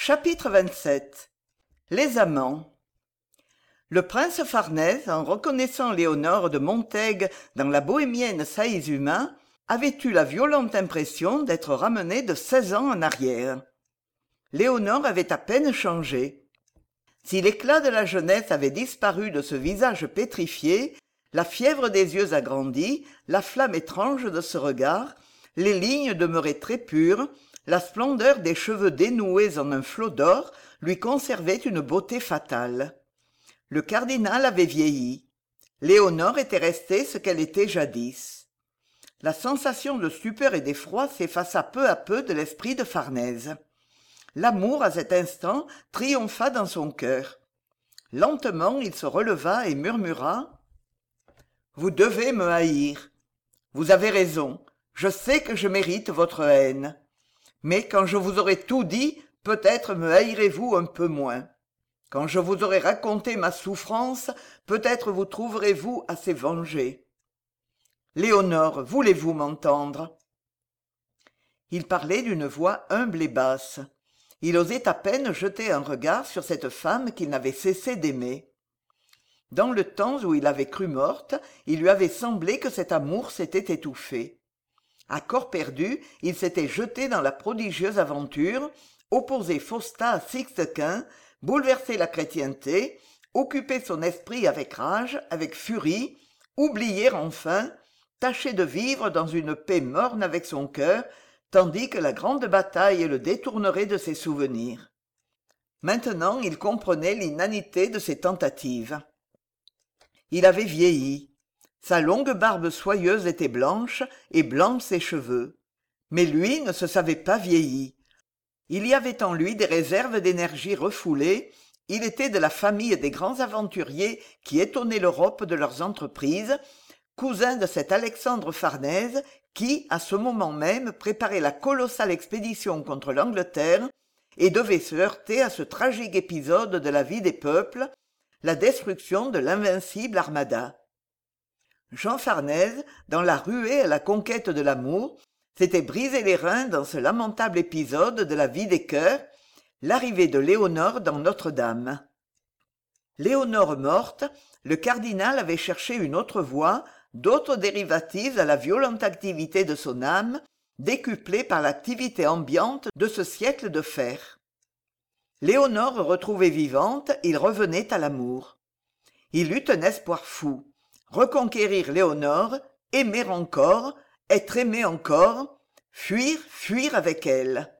Chapitre 27. Les amants. Le prince Farnèse, en reconnaissant Léonore de Montaigue dans la bohémienne Saïzuma, avait eu la violente impression d'être ramené de 16 ans en arrière. Léonore avait à peine changé. Si l'éclat de la jeunesse avait disparu de ce visage pétrifié, la fièvre des yeux agrandis, la flamme étrange de ce regard, les lignes demeuraient très pures, la splendeur des cheveux dénoués en un flot d'or lui conservait une beauté fatale. Le cardinal avait vieilli. Léonore était restée ce qu'elle était jadis. La sensation de stupeur et d'effroi s'effaça peu à peu de l'esprit de Farnèse. L'amour, à cet instant, triompha dans son cœur. Lentement, il se releva et murmura « Vous devez me haïr. Vous avez raison, je sais que je mérite votre haine. Mais quand je vous aurai tout dit, peut-être me haïrez-vous un peu moins. Quand je vous aurai raconté ma souffrance, peut-être vous trouverez-vous assez vengée. Léonore, voulez-vous m'entendre ?» Il parlait d'une voix humble et basse. Il osait à peine jeter un regard sur cette femme qu'il n'avait cessé d'aimer. Dans le temps où il avait cru morte, il lui avait semblé que cet amour s'était étouffé. À corps perdu, il s'était jeté dans la prodigieuse aventure, opposé Faustin à Sixte-Quint, bouleversé la chrétienté, occupé son esprit avec rage, avec furie, oublier enfin, tâcher de vivre dans une paix morne avec son cœur, tandis que la grande bataille le détournerait de ses souvenirs. Maintenant, il comprenait l'inanité de ses tentatives. Il avait vieilli. Sa longue barbe soyeuse était blanche, et blancs ses cheveux. Mais lui ne se savait pas vieilli. Il y avait en lui des réserves d'énergie refoulées, il était de la famille des grands aventuriers qui étonnaient l'Europe de leurs entreprises, cousin de cet Alexandre Farnèse qui, à ce moment même, préparait la colossale expédition contre l'Angleterre et devait se heurter à ce tragique épisode de la vie des peuples, la destruction de l'invincible Armada. Jean Farnèse, dans la ruée à la conquête de l'amour, s'était brisé les reins dans ce lamentable épisode de la vie des cœurs, l'arrivée de Léonore dans Notre-Dame. Léonore morte, le cardinal avait cherché une autre voie, d'autres dérivatives à la violente activité de son âme, décuplée par l'activité ambiante de ce siècle de fer. Léonore retrouvée vivante, il revenait à l'amour. Il eut un espoir fou. Reconquérir Léonore, aimer encore, être aimé encore, fuir avec elle.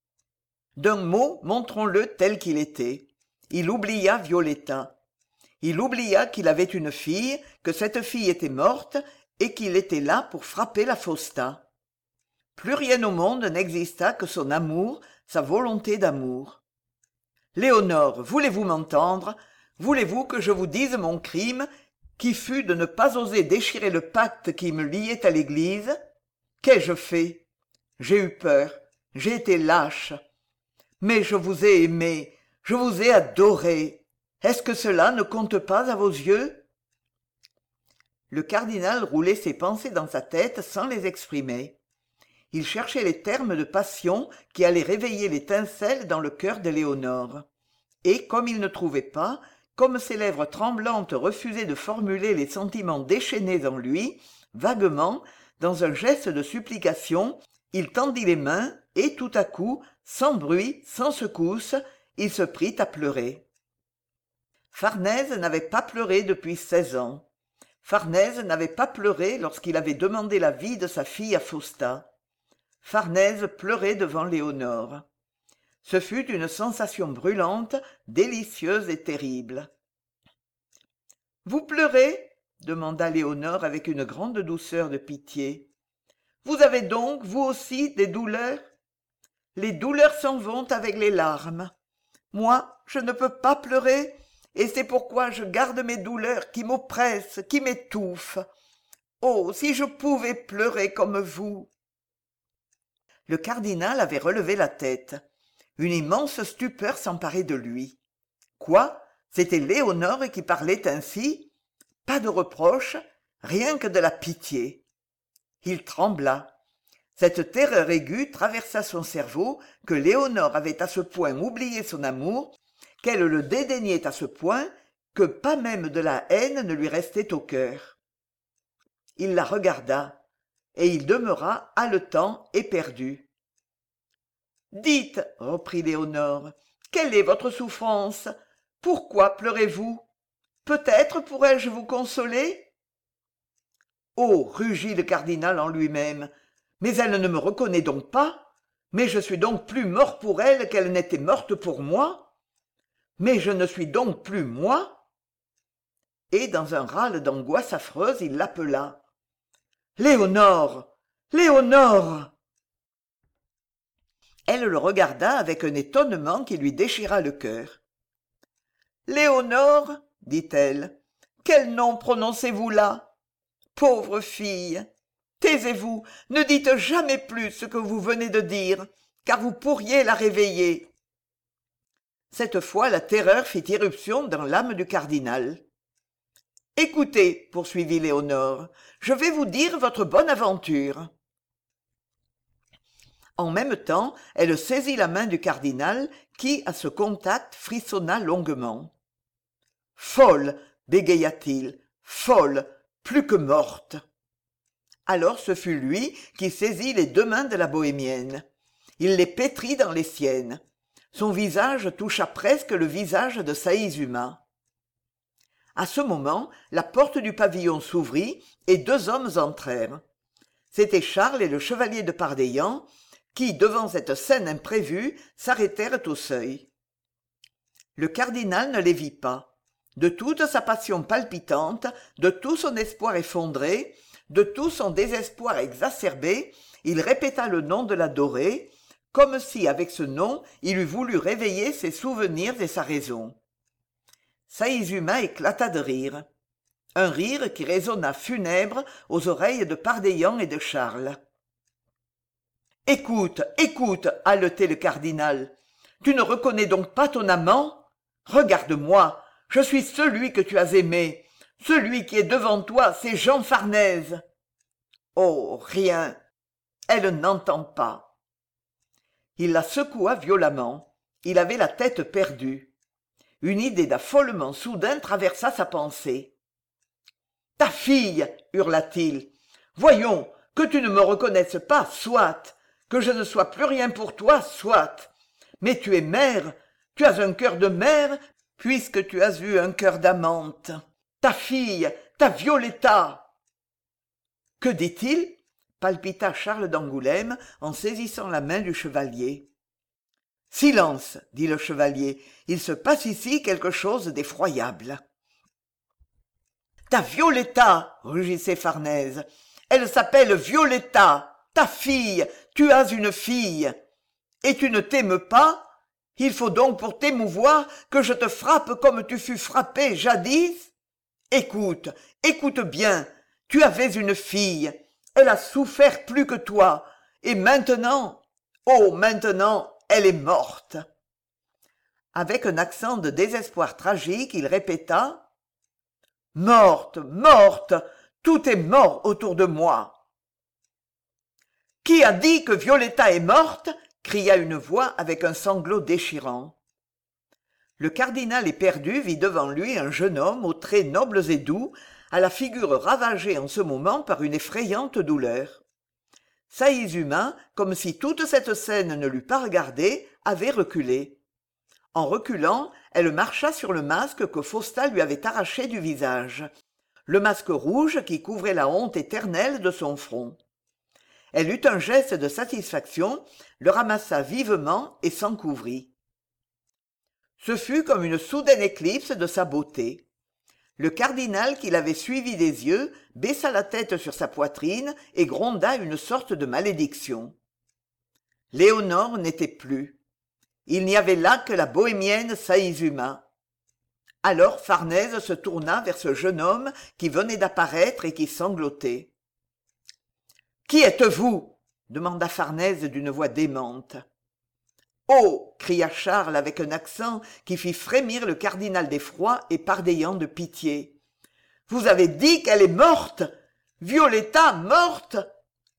D'un mot, montrons-le tel qu'il était. Il oublia Violetta. Il oublia qu'il avait une fille, que cette fille était morte et qu'il était là pour frapper la Fausta. Plus rien au monde n'exista que son amour, sa volonté d'amour. Léonore, voulez-vous m'entendre? Voulez-vous que je vous dise mon crime, qui fut de ne pas oser déchirer le pacte qui me liait à l'Église? Qu'ai-je fait? J'ai eu peur, j'ai été lâche. Mais je vous ai aimé, je vous ai adoré. Est-ce que cela ne compte pas à vos yeux? Le cardinal roulait ses pensées dans sa tête sans les exprimer. Il cherchait les termes de passion qui allaient réveiller l'étincelle dans le cœur de Léonore. Et comme il ne trouvait pas, comme ses lèvres tremblantes refusaient de formuler les sentiments déchaînés en lui, vaguement, dans un geste de supplication, il tendit les mains et tout à coup, sans bruit, sans secousse, il se prit à pleurer. Farnèse n'avait pas pleuré depuis 16 ans. Farnèse n'avait pas pleuré lorsqu'il avait demandé la vie de sa fille à Fausta. Farnèse pleurait devant Léonore. Ce fut une sensation brûlante, délicieuse et terrible. « Vous pleurez ?» demanda Léonore avec une grande douceur de pitié. « Vous avez donc, vous aussi, des douleurs ? Les douleurs s'en vont avec les larmes. Moi, je ne peux pas pleurer, et c'est pourquoi je garde mes douleurs qui m'oppressent, qui m'étouffent. Oh, si je pouvais pleurer comme vous !» Le cardinal avait relevé la tête. Une immense stupeur s'emparait de lui. Quoi? C'était Léonore qui parlait ainsi? Pas de reproche, rien que de la pitié. Il trembla. Cette terreur aiguë traversa son cerveau que Lénore avait à ce point oublié son amour, qu'elle le dédaignait à ce point que pas même de la haine ne lui restait au cœur. Il la regarda, et il demeura haletant, éperdu. « Dites, reprit Lénore, quelle est votre souffrance? Pourquoi pleurez-vous? Peut-être pourrais-je vous consoler ?» Oh, rugit le cardinal en lui-même, mais elle ne me reconnaît donc pas? Mais je suis donc plus mort pour elle qu'elle n'était morte pour moi? Mais je ne suis donc plus moi? Et dans un râle d'angoisse affreuse, il l'appela. « Lénore! Lénore !» Elle le regarda avec un étonnement qui lui déchira le cœur. « Lénore, dit-elle, quel nom prononcez-vous là? Pauvre fille! Taisez-vous, ne dites jamais plus ce que vous venez de dire, car vous pourriez la réveiller. » Cette fois, la terreur fit irruption dans l'âme du cardinal. « Écoutez, poursuivit Lénore, je vais vous dire votre bonne aventure. » En même temps, elle saisit la main du cardinal qui, à ce contact, frissonna longuement. « Folle, bégaya-t-il, folle, plus que morte. » Alors ce fut lui qui saisit les deux mains de la bohémienne. Il les pétrit dans les siennes. Son visage toucha presque le visage de Saïzuma. À ce moment, la porte du pavillon s'ouvrit et deux hommes entrèrent. C'étaient Charles et le chevalier de Pardaillan, qui, devant cette scène imprévue, s'arrêtèrent au seuil. Le cardinal ne les vit pas. De toute sa passion palpitante, de tout son espoir effondré, de tout son désespoir exacerbé, il répéta le nom de l'adorée, comme si, avec ce nom, il eût voulu réveiller ses souvenirs et sa raison. Saïzuma éclata de rire. Un rire qui résonna funèbre aux oreilles de Pardaillan et de Charles. « Écoute, écoute, haletait le cardinal. Tu ne reconnais donc pas ton amant? Regarde-moi, je suis celui que tu as aimé. Celui qui est devant toi, c'est Jean Farnèse. » Oh, rien. Elle n'entend pas. Il la secoua violemment. Il avait la tête perdue. Une idée d'affolement soudain traversa sa pensée. « Ta fille !» hurla-t-il. « Voyons, que tu ne me reconnaisses pas, soit. Que je ne sois plus rien pour toi, soit. Mais tu es mère, tu as un cœur de mère, puisque tu as eu un cœur d'amante. Ta fille, ta Violetta !» « Que dit-il » palpita Charles d'Angoulême en saisissant la main du chevalier. « Silence !» dit le chevalier, « il se passe ici quelque chose d'effroyable. »« Ta Violetta !» rugissait Farnèse. « Elle s'appelle Violetta, ta fille, tu as une fille. Et tu ne t'aimes pas? Il faut donc pour t'émouvoir que je te frappe comme tu fus frappé jadis? Écoute, écoute bien, tu avais une fille, elle a souffert plus que toi, et maintenant, oh maintenant, elle est morte. » Avec un accent de désespoir tragique, il répéta « Morte, morte, tout est mort autour de moi. » « Qui a dit que Violetta est morte ?» cria une voix avec un sanglot déchirant. Le cardinal éperdu vit devant lui un jeune homme aux traits nobles et doux, à la figure ravagée en ce moment par une effrayante douleur. Saïzuma, comme si toute cette scène ne l'eût pas regardé, avait reculé. En reculant, elle marcha sur le masque que Faustin lui avait arraché du visage, le masque rouge qui couvrait la honte éternelle de son front. Elle eut un geste de satisfaction, le ramassa vivement et s'en couvrit. Ce fut comme une soudaine éclipse de sa beauté. Le cardinal qui l'avait suivi des yeux baissa la tête sur sa poitrine et gronda une sorte de malédiction. Lénore n'était plus. Il n'y avait là que la bohémienne Saïzuma. Alors Farnèse se tourna vers ce jeune homme qui venait d'apparaître et qui sanglotait. « Qui êtes-vous » demanda Farnèse d'une voix démente. « Oh » cria Charles avec un accent qui fit frémir le cardinal d'effroi et Pardaillan de pitié. « Vous avez dit qu'elle est morte? Violetta morte?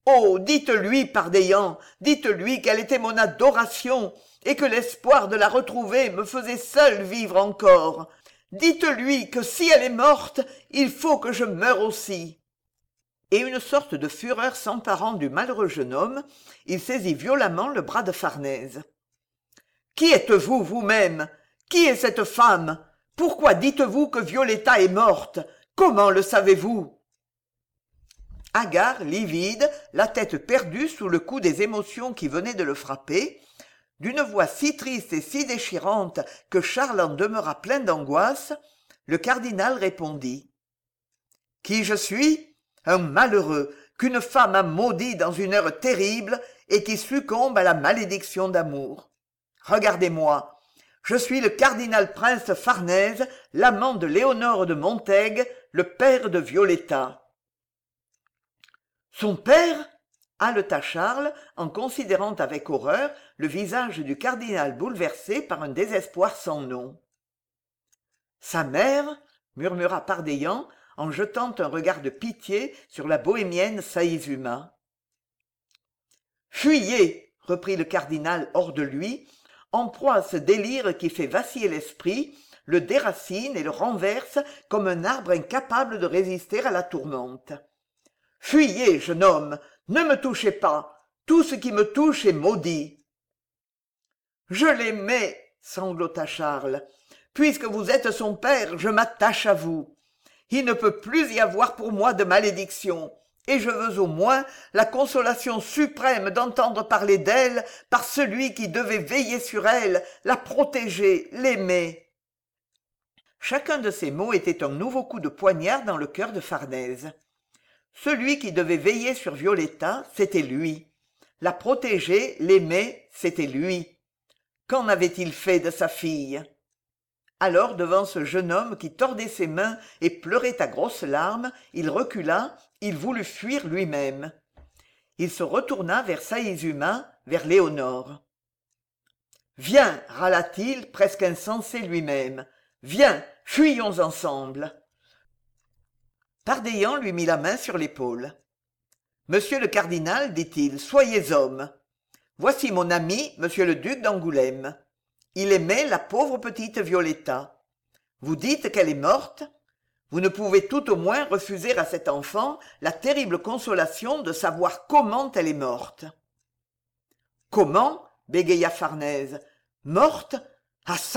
Oh, dites-lui, Pardaillan, dites-lui quelle était mon adoration, et que l'espoir de la retrouver me faisait seul vivre encore. Dites-lui que si elle est morte, il faut que je meure aussi. » Et une sorte de fureur s'emparant du malheureux jeune homme, il saisit violemment le bras de Farnèse. « Qui êtes-vous vous-même? Qui est cette femme? Pourquoi dites-vous que Violetta est morte? Comment le savez-vous » Hagard, livide, la tête perdue sous le coup des émotions qui venaient de le frapper, d'une voix si triste et si déchirante que Charles en demeura plein d'angoisse, le cardinal répondit. « Qui je suis? Un malheureux qu'une femme a maudit dans une heure terrible et qui succombe à la malédiction d'amour. Regardez-moi, je suis le cardinal prince Farnèse, l'amant de Léonore de Montaigue, le père de Violetta. » Son père? Haleta Charles, en considérant avec horreur le visage du cardinal bouleversé par un désespoir sans nom. Sa mère? Murmura Pardaillan, en jetant un regard de pitié sur la bohémienne Saïzuma. Fuyez, reprit le cardinal hors de lui, en proie à ce délire qui fait vaciller l'esprit, le déracine et le renverse comme un arbre incapable de résister à la tourmente. Fuyez, jeune homme, ne me touchez pas, tout ce qui me touche est maudit. Je l'aimais, sanglota Charles. Puisque vous êtes son père, je m'attache à vous. Il ne peut plus y avoir pour moi de malédiction, et je veux au moins la consolation suprême d'entendre parler d'elle par celui qui devait veiller sur elle, la protéger, l'aimer. Chacun de ces mots était un nouveau coup de poignard dans le cœur de Farnèse. Celui qui devait veiller sur Violetta, c'était lui. La protéger, l'aimer, c'était lui. Qu'en avait-il fait de sa fille? Alors, devant ce jeune homme qui tordait ses mains et pleurait à grosses larmes, il recula, il voulut fuir lui-même. Il se retourna vers Saïzuma, vers Léonore. « Viens, râla-t-il, presque insensé lui-même. Viens, fuyons ensemble. » Pardaillan lui mit la main sur l'épaule. « Monsieur le cardinal, dit-il, soyez homme. Voici mon ami, monsieur le duc d'Angoulême. Il aimait la pauvre petite Violetta. Vous dites qu'elle est morte? Vous ne pouvez tout au moins refuser à cet enfant la terrible consolation de savoir comment elle est morte. »« Comment ?» bégaya Farnèse. « Morte? Assassinée !»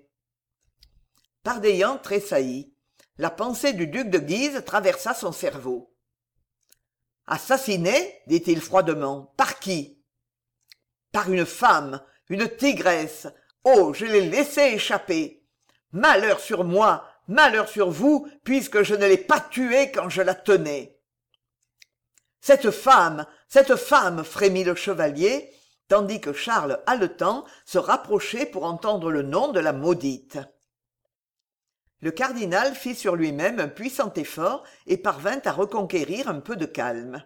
Pardaillan tressaillit. La pensée du duc de Guise traversa son cerveau. « Assassinée ?» dit-il froidement. « Par qui ?»« Par une femme, une tigresse. Oh, je l'ai laissée échapper. Malheur sur moi, malheur sur vous, puisque je ne l'ai pas tuée quand je la tenais. » Cette femme, frémit le chevalier, tandis que Charles, haletant, se rapprochait pour entendre le nom de la maudite. Le cardinal fit sur lui-même un puissant effort et parvint à reconquérir un peu de calme.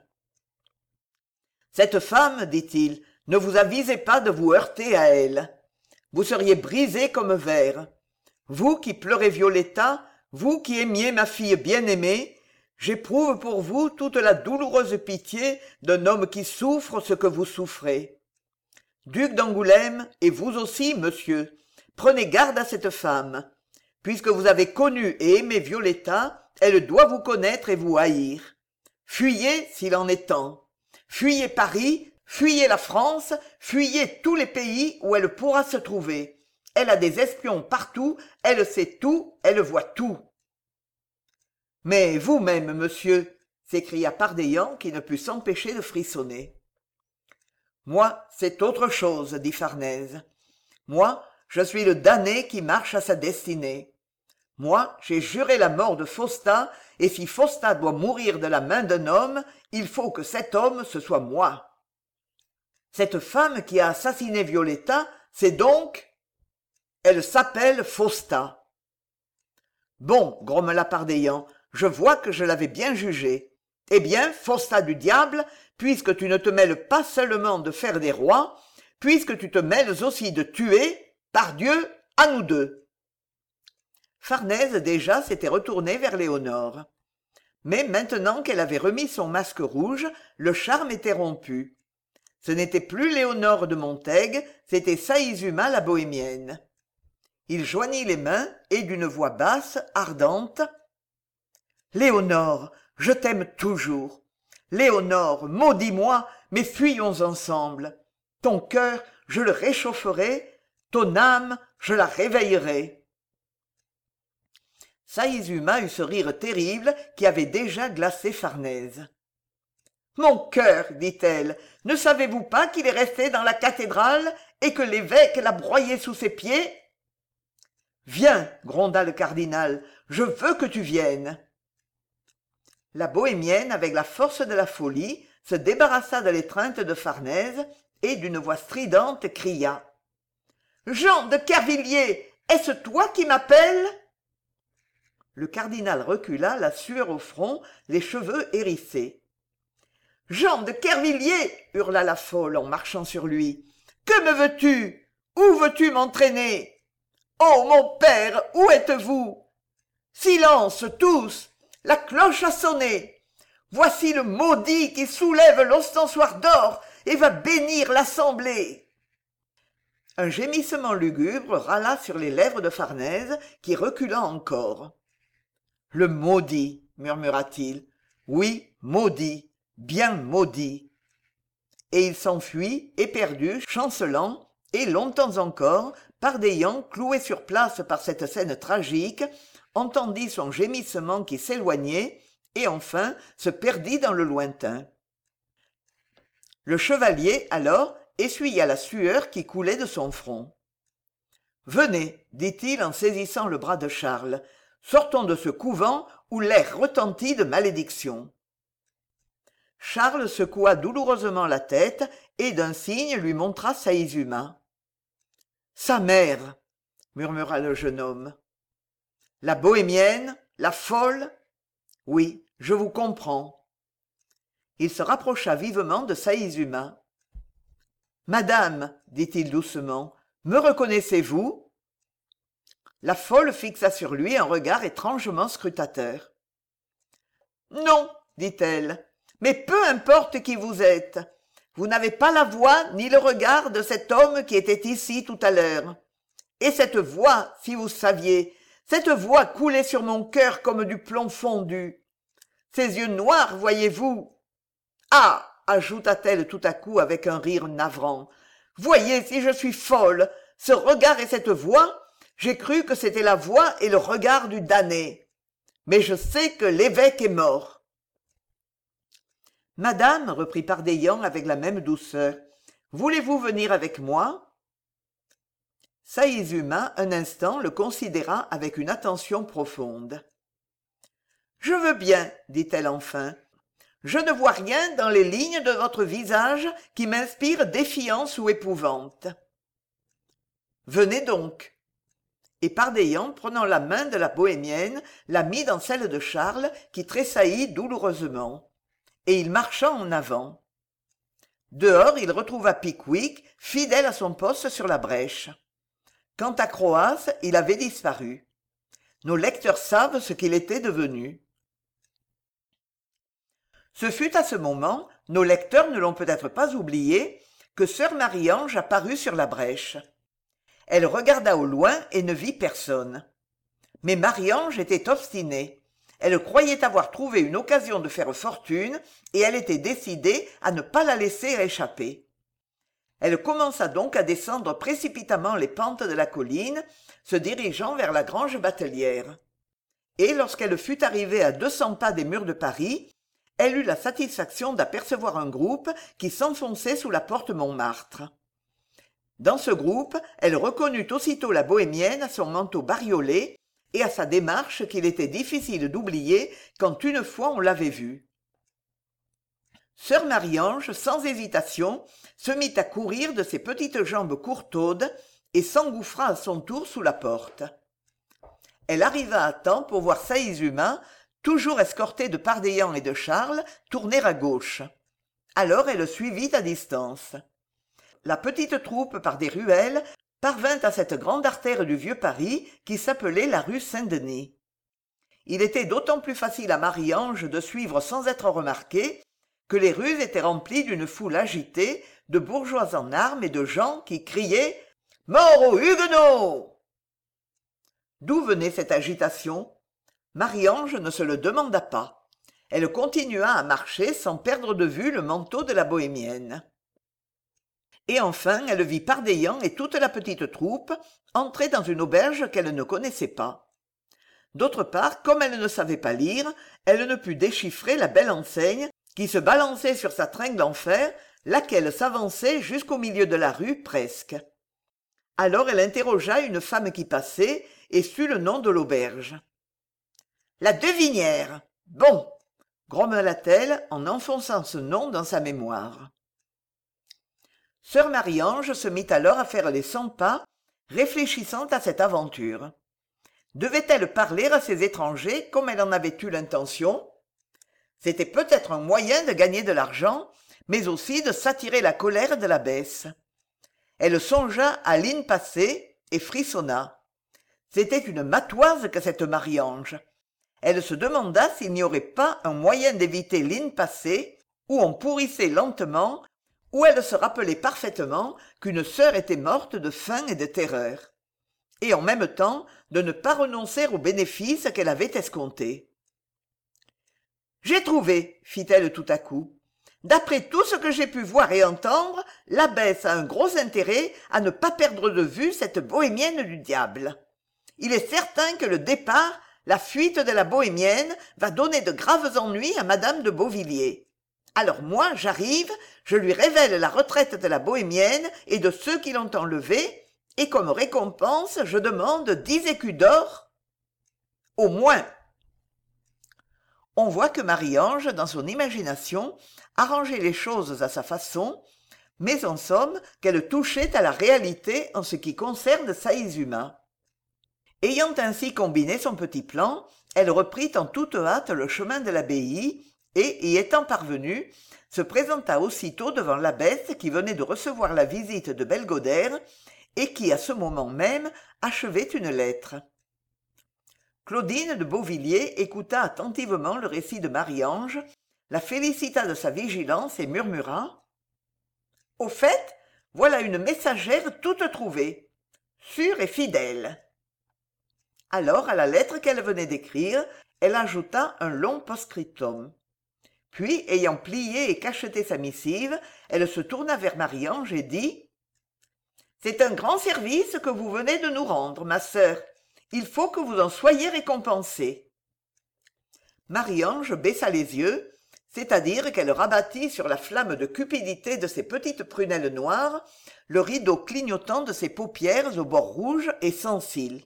« Cette femme, dit-il, ne vous avisez pas de vous heurter à elle. Vous seriez brisé comme verre. Vous qui pleurez Violetta, vous qui aimiez ma fille bien-aimée, j'éprouve pour vous toute la douloureuse pitié d'un homme qui souffre ce que vous souffrez. Duc d'Angoulême, et vous aussi, monsieur, prenez garde à cette femme. Puisque vous avez connu et aimé Violetta, elle doit vous connaître et vous haïr. Fuyez s'il en est temps. Fuyez Paris, fuyez la France, fuyez tous les pays où elle pourra se trouver. Elle a des espions partout, elle sait tout, elle voit tout. »« Mais vous-même, monsieur, » s'écria Pardaillan qui ne put s'empêcher de frissonner. « Moi, c'est autre chose, dit Farnèse. Moi, je suis le damné qui marche à sa destinée. Moi, j'ai juré la mort de Faustin, et si Faustin doit mourir de la main d'un homme, il faut que cet homme, ce soit moi. Cette femme qui a assassiné Violetta, c'est donc... Elle s'appelle Faustin. »« Bon, grommela Pardaillan, je vois que je l'avais bien jugé. Eh bien, Faustin du diable, puisque tu ne te mêles pas seulement de faire des rois, puisque tu te mêles aussi de tuer, pardieu, à nous deux. » Farnèse déjà s'était retourné vers Léonore. « Mais maintenant qu'elle avait remis son masque rouge, le charme était rompu. Ce n'était plus Léonore de Montaigue, c'était Saïzuma la bohémienne. Il joignit les mains et d'une voix basse, ardente, « Léonore, je t'aime toujours. Léonore, maudis-moi, mais fuyons ensemble. Ton cœur, je le réchaufferai, ton âme, je la réveillerai. » Saïzuma eut ce rire terrible qui avait déjà glacé Farnèse. « Mon cœur, dit-elle, ne savez-vous pas qu'il est resté dans la cathédrale et que l'évêque l'a broyé sous ses pieds ?»« Viens, gronda le cardinal, je veux que tu viennes. » La bohémienne, avec la force de la folie, se débarrassa de l'étreinte de Farnèse et d'une voix stridente cria. « Jean de Kervilliers, est-ce toi qui m'appelles ?» Le cardinal recula, la sueur au front, les cheveux hérissés. « Jean de Kervilliers, hurla la folle en marchant sur lui. « Que me veux-tu? Où veux-tu m'entraîner? Oh, mon père, où êtes-vous? Silence, tous! La cloche a sonné. Voici le maudit qui soulève l'ostensoir d'or et va bénir l'assemblée. » Un gémissement lugubre râla sur les lèvres de Farnèse, qui recula encore. « Le maudit, murmura-t-il. Oui, maudit, bien maudit. » Et il s'enfuit, éperdu, chancelant, et longtemps encore, Pardaillan, cloué sur place par cette scène tragique, entendit son gémissement qui s'éloignait, et enfin se perdit dans le lointain. Le chevalier, alors, essuya la sueur qui coulait de son front. « Venez, dit-il en saisissant le bras de Charles, sortons de ce couvent où l'air retentit de malédiction. » Charles secoua douloureusement la tête et d'un signe lui montra Saïzuma. « Sa mère, » murmura le jeune homme. « La bohémienne, la folle ? Oui, je vous comprends. » Il se rapprocha vivement de Saïzuma. « Madame, dit-il doucement, me reconnaissez-vous ?» La folle fixa sur lui un regard étrangement scrutateur. « Non, dit-elle, mais peu importe qui vous êtes. Vous n'avez pas la voix ni le regard de cet homme qui était ici tout à l'heure. Et cette voix, si vous saviez, cette voix coulait sur mon cœur comme du plomb fondu. Ces yeux noirs, voyez-vous. Ah, ajouta-t-elle tout à coup avec un rire navrant, voyez si je suis folle, ce regard et cette voix, j'ai cru que c'était la voix et le regard du damné. Mais je sais que l'évêque est mort. Madame, reprit Pardaillan avec la même douceur, voulez-vous venir avec moi? Saïzuma, un instant, le considéra avec une attention profonde. Je veux bien, dit-elle enfin. Je ne vois rien dans les lignes de votre visage qui m'inspire défiance ou épouvante. Venez donc. Et Pardaillan, prenant la main de la bohémienne, la mit dans celle de Charles, qui tressaillit douloureusement. Et il marcha en avant. Dehors, il retrouva Pickwick, fidèle à son poste sur la brèche. Quant à Croas, il avait disparu. Nos lecteurs savent ce qu'il était devenu. Ce fut à ce moment, nos lecteurs ne l'ont peut-être pas oublié, que sœur Marie-Ange apparut sur la brèche. Elle regarda au loin et ne vit personne. Mais Marie-Ange était obstinée. Elle croyait avoir trouvé une occasion de faire fortune et elle était décidée à ne pas la laisser échapper. Elle commença donc à descendre précipitamment les pentes de la colline, se dirigeant vers la grange batelière. Et lorsqu'elle fut arrivée à 200 pas des murs de Paris, elle eut la satisfaction d'apercevoir un groupe qui s'enfonçait sous la porte Montmartre. Dans ce groupe, elle reconnut aussitôt la bohémienne à son manteau bariolé et à sa démarche qu'il était difficile d'oublier quand une fois on l'avait vue. Sœur Marie-Ange, sans hésitation, se mit à courir de ses petites jambes courtaudes et s'engouffra à son tour sous la porte. Elle arriva à temps pour voir Saïzuma, toujours escorté de Pardaillan et de Charles, tourner à gauche. Alors elle suivit à distance. La petite troupe, par des ruelles, parvint à cette grande artère du vieux Paris qui s'appelait la rue Saint-Denis. Il était d'autant plus facile à Marie-Ange de suivre sans être remarquée que les rues étaient remplies d'une foule agitée, de bourgeois en armes et de gens qui criaient « Mort aux Huguenots !» D'où venait cette agitation? Marie-Ange ne se le demanda pas. Elle continua à marcher sans perdre de vue le manteau de la bohémienne. Et enfin elle vit Pardaillan et toute la petite troupe entrer dans une auberge qu'elle ne connaissait pas. D'autre part, comme elle ne savait pas lire, elle ne put déchiffrer la belle enseigne qui se balançait sur sa tringle en fer, laquelle s'avançait jusqu'au milieu de la rue presque. Alors elle interrogea une femme qui passait et sut le nom de l'auberge. « La Devinière. Bon !» grommela-t-elle en enfonçant ce nom dans sa mémoire. Sœur Marie-Ange se mit alors à faire les 100 pas, réfléchissant à cette aventure. Devait-elle parler à ces étrangers comme elle en avait eu l'intention? C'était peut-être un moyen de gagner de l'argent, mais aussi de s'attirer la colère de l'abbesse. Elle songea à l'îne passée et frissonna. C'était une matoise que cette Marie-Ange. Elle se demanda s'il n'y aurait pas un moyen d'éviter l'îne passée, où on pourrissait lentement, où elle se rappelait parfaitement qu'une sœur était morte de faim et de terreur, et en même temps de ne pas renoncer aux bénéfices qu'elle avait escomptés. « J'ai trouvé, fit-elle tout à coup. D'après tout ce que j'ai pu voir et entendre, l'abbesse a un gros intérêt à ne pas perdre de vue cette bohémienne du diable. Il est certain que le départ, la fuite de la bohémienne, va donner de graves ennuis à madame de Beauvilliers. Alors moi, j'arrive, je lui révèle la retraite de la bohémienne et de ceux qui l'ont enlevée, et comme récompense, je demande 10 écus d'or. Au moins. On voit que Marie-Ange, dans son imagination, arrangeait les choses à sa façon, mais en somme qu'elle touchait à la réalité en ce qui concerne Saïzuma. Ayant ainsi combiné son petit plan, elle reprit en toute hâte le chemin de l'abbaye et, y étant parvenue, se présenta aussitôt devant l'abbesse qui venait de recevoir la visite de Belgodère et qui, à ce moment même, achevait une lettre. Claudine de Beauvilliers écouta attentivement le récit de Marie-Ange, la félicita de sa vigilance et murmura « Au fait, voilà une messagère toute trouvée, sûre et fidèle. » Alors, à la lettre qu'elle venait d'écrire, elle ajouta un long post-scriptum. Puis, ayant plié et cacheté sa missive, elle se tourna vers Marie-Ange et dit « C'est un grand service que vous venez de nous rendre, ma sœur. Il faut que vous en soyez récompensée. » Marie-Ange baissa les yeux, c'est-à-dire qu'elle rabattit sur la flamme de cupidité de ses petites prunelles noires le rideau clignotant de ses paupières aux bords rouges et sans cils.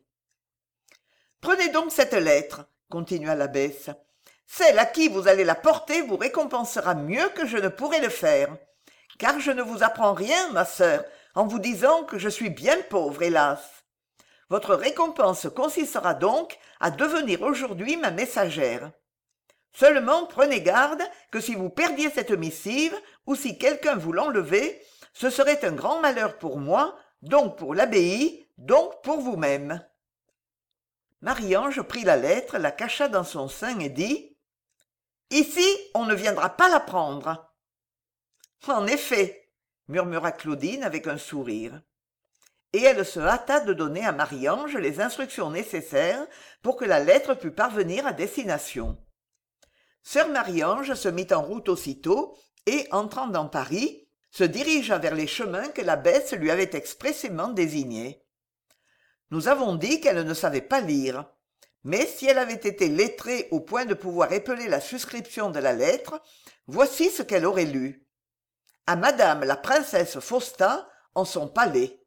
« Prenez donc cette lettre, » continua l'abbesse. « Celle à qui vous allez la porter vous récompensera mieux que je ne pourrai le faire, car je ne vous apprends rien, ma sœur, en vous disant que je suis bien pauvre, hélas. Votre récompense consistera donc à devenir aujourd'hui ma messagère. Seulement prenez garde que si vous perdiez cette missive, ou si quelqu'un vous l'enlevait, ce serait un grand malheur pour moi, donc pour l'abbaye, donc pour vous-même. » Marie-Ange prit la lettre, la cacha dans son sein et dit « Ici, on ne viendra pas la prendre. »« En effet, » murmura Claudine avec un sourire. Et elle se hâta de donner à Marie-Ange les instructions nécessaires pour que la lettre pût parvenir à destination. Sœur Marie-Ange se mit en route aussitôt et, entrant dans Paris, se dirigea vers les chemins que l'abbesse lui avait expressément désignés. Nous avons dit qu'elle ne savait pas lire, mais si elle avait été lettrée au point de pouvoir épeler la suscription de la lettre, voici ce qu'elle aurait lu. À Madame la princesse Fausta, en son palais.